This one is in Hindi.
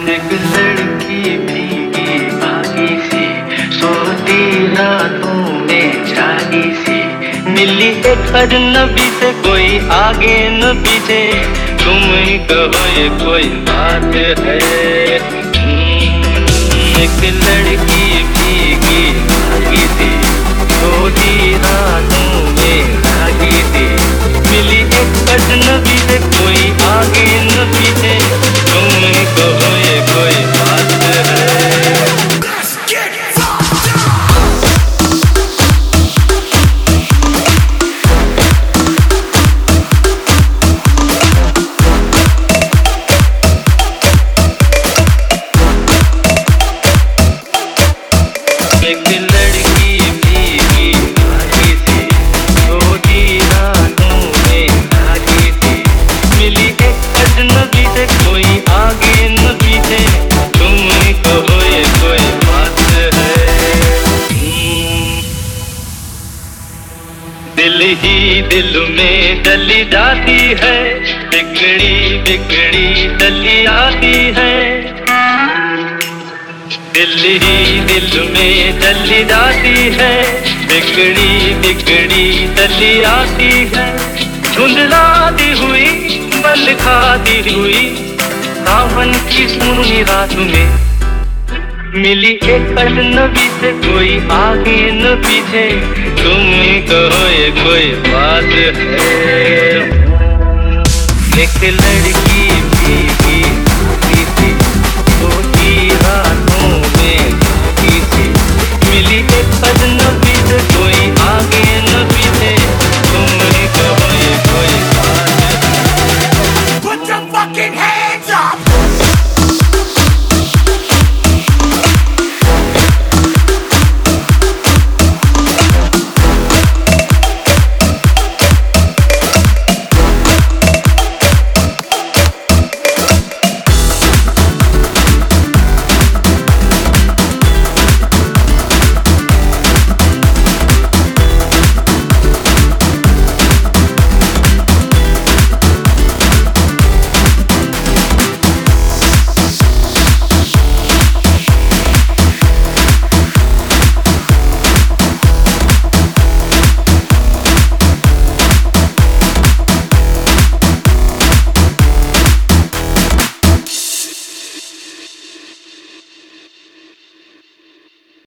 एक लड़की भीगी भागी सी सोती रातों में जागी सी मिली एक अजनबी से कोई आगे न पीछे तुम ही कहो ये कोई बात है। एक लड़की भीगी भागी सी सोती रातों में जागी सी मिली एक अजनबी से कोई आगे न पीछे तुम ही कहो ये कोई बात है। एक लड़की भीगी भागी सी सोती रातों में जागी सी मिली एक अजनबी से कोई आगे न पीछे तुम ही कहो ये कोई बात है। दिल ही दिल में डली जाती है बिगड़ी बिगड़ी डली आती है। दिल ही दिल में डली जाती है बिगड़ी बिगड़ी डली आती है। धुंधलाती हुई बल खाती हुई सावन की सुनी रात में मिली एक अजनबी से कोई आगे न पीछे तुम ही कहो ये कोई बात है। एक लड़की भीगी भागी सी सोती रातों में जागी सी मिली एक अजनबी